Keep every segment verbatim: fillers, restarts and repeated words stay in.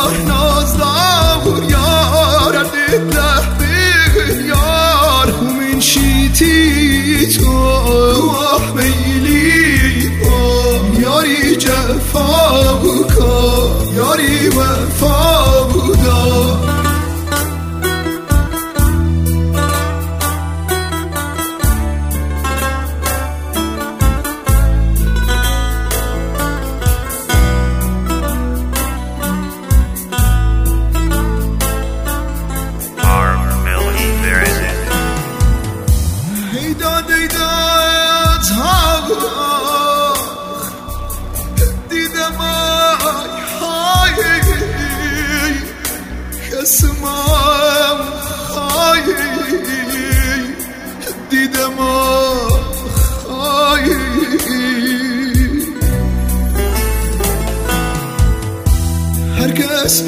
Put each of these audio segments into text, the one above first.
نازدار نازدار یار دل لحظه یار ومن شیتی تو میلی یاری جفا بکا یاری وفا بودا اسمم خواهی دیدم خواهی هر کس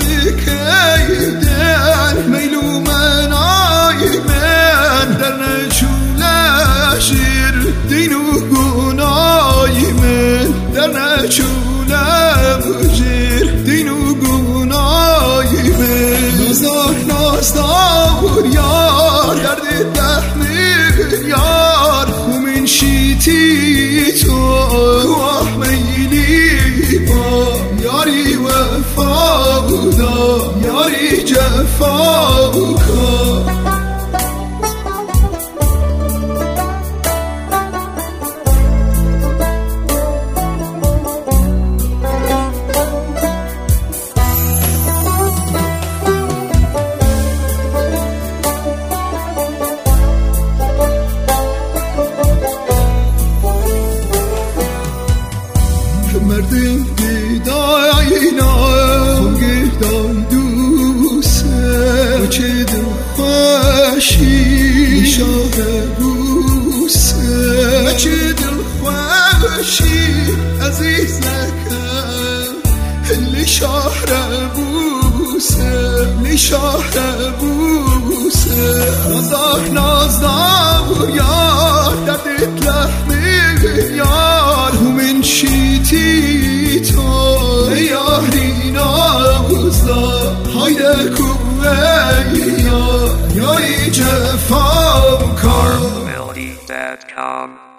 بکیدن میلو من آی من در نچولشیر دین و گناهی من در نچولم جیر دین و گناهی من نازدار نازدار یار درد تحمیل یار ومن شیتی تو میلی با یاری وفا بودا یاری جفا بکا مردم دیدای نام دای دوسته چه دل خوشی شاه بوسه چه دل خوشی عزیز نکن لی شاه بوسه لی شاه بوسه نازدار نازدار یار دردت لحمه یار ومن شیتی تو یاری نازدار هایده کوه یار یاری جفا کار melody dot com